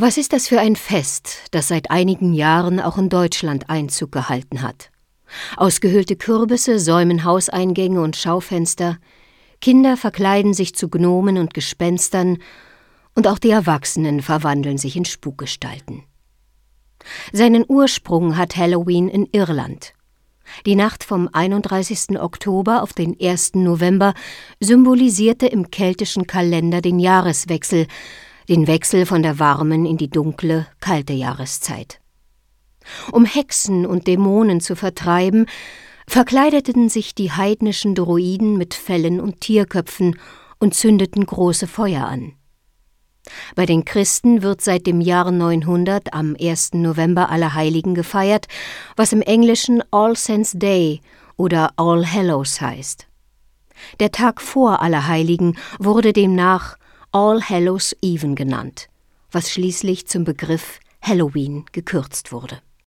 Was ist das für ein Fest, das seit einigen Jahren auch in Deutschland Einzug gehalten hat? Ausgehöhlte Kürbisse säumen Hauseingänge und Schaufenster, Kinder verkleiden sich zu Gnomen und Gespenstern und auch die Erwachsenen verwandeln sich in Spukgestalten. Seinen Ursprung hat Halloween in Irland. Die Nacht vom 31. Oktober auf den 1. November symbolisierte im keltischen Kalender den Jahreswechsel, den Wechsel von der warmen in die dunkle, kalte Jahreszeit. Um Hexen und Dämonen zu vertreiben, verkleideten sich die heidnischen Druiden mit Fellen und Tierköpfen und zündeten große Feuer an. Bei den Christen wird seit dem Jahr 900 am 1. November Allerheiligen gefeiert, was im Englischen All Saints Day oder All Hallows heißt. Der Tag vor Allerheiligen wurde demnach All Hallows Even genannt, was schließlich zum Begriff Halloween gekürzt wurde.